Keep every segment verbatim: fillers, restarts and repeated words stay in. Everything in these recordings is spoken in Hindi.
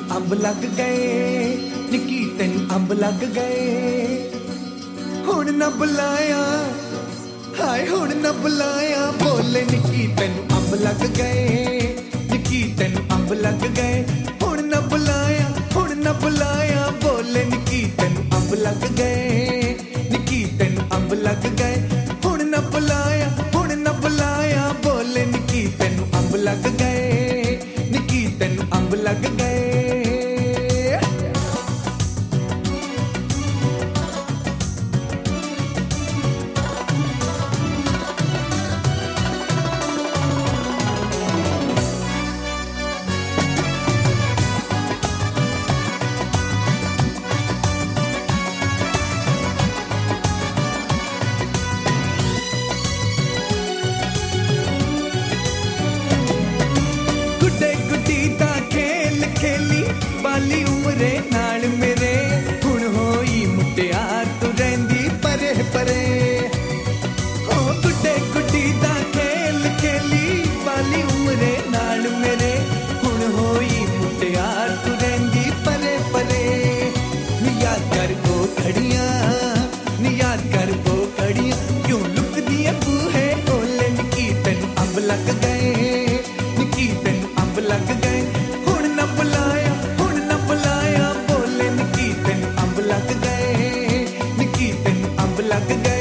अंब लग गए, निकी तेनू अंब लग गए। हुण ना बुलाया, हाय हुण ना बुलाया, बोले निकी तेनू अंब लग गए, निकी तेनू अंब लग गए। हुण ना बुलाया, हुण ना बुलाया, बोले निकी तेनू अंब लग गए, निकी तेनू अंब लग गए। हुण ना बुलाया, हुण ना बुलाया, बोले निकी तेनू अंब लग गए, निकी तेनू अंब लग गए। बाली उमरे नाल मेरे हुण होई मुटियार तू रहिंदी परे परे। ओ गुड्डे गुड्डी दा खेल खेली बाली उमरे नाल मेरे हुण होई मुटियार तू रहिंदी परे परे। नी याद कर वो घड़ियां, नी याद कर वो घड़ियां, क्यों लुकदी है बूहे कोले। निकी तेनू अंब लग गए, निकी तेनू अंब लग गए। हुण ना बुलाया, हुण ना बुलाया, बोले निकी तेनू अंब लग गए, निकी तेनू अंब लग गए।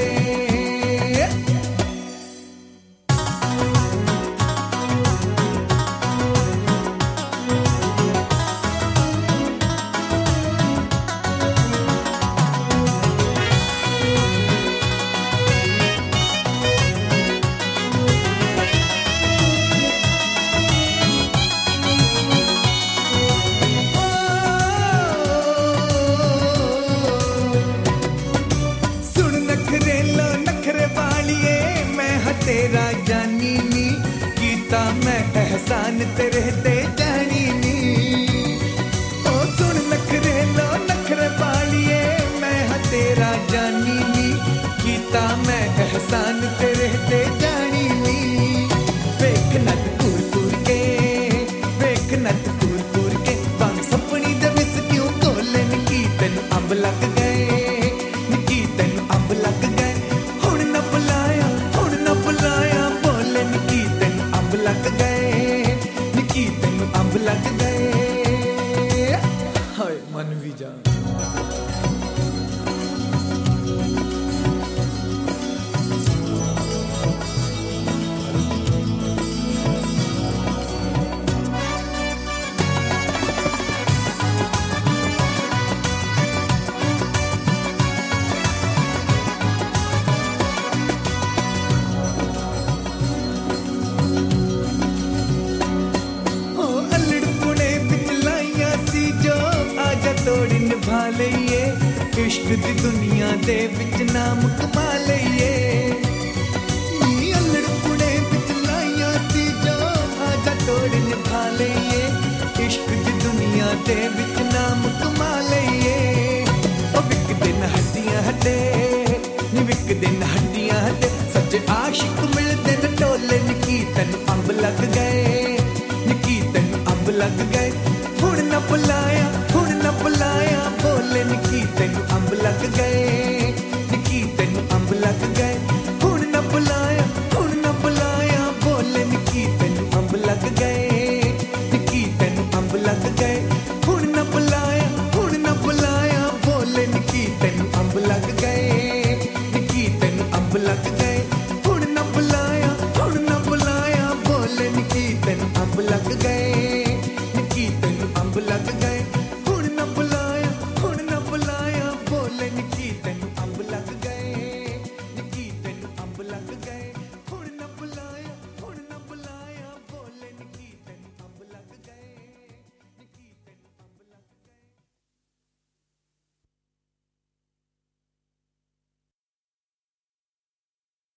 तेरा जानी नी कीता मैं एहसान तेरे ते जानी नी। ओ सुन नखरे लो नखरे वालिए, मैं हाँ तेरा जानी नी कीता मैं एहसान तेरे ते जानी नी। वेख नत कूर कूर के, वेख नत कूर कूर के, बंग सपनी दे विस क्यों कोले। निकी तेनू अंब लग गए, निकी तेनू अंब लग गए। हुण ना बुलाया, हुण ना बुलाया, बोले निकी तेनू अंब लग गए, निकी तेनू अंब लग गए। हाय मन भी जा। तोड़ निभा लईए, इश्क दी दुनिया दे विच नाम कमा लईए। नी अल्लड़ पुणे विच लाइया सी जो, आजा तोड़ निभा लईए, इश्क दी दुनिया दे विच नाम कमा लईए। ओ विक दिन हड्डियां हड्डे, नी विक दिन हड्डियां हड्डे, सच्चे आशिक मिलदे